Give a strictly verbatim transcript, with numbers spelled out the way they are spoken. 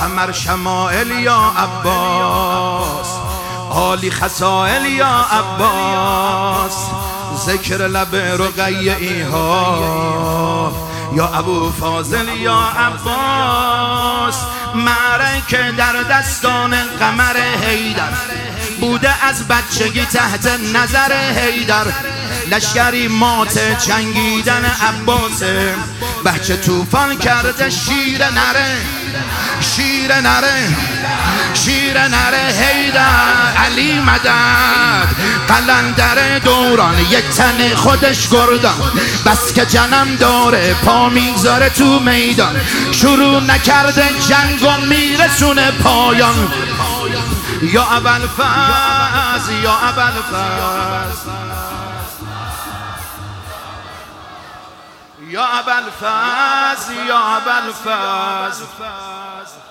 قمر شمائل یا عباس، عالی خصائل یا عباس، ذکر لب رقیعی ها یا ابو فاضل یا عباس. معرکه در دستان قمر حیدر بوده از بچگی تحت نظر حیدر، لشکری مات جنگیدن عباسه، بچه طوفان کرده شیر نره، شیر نره، شیر نره حیدر. علی مدد قلندر دوران، یک تن خودش گردان، بس که جنم داره پا میگذاره تو میدان، شروع نکرده جنگ و میرسونه پایان. یا ابوالفضل یا ابوالفضل یا ابوالفضل یا ابوالفضل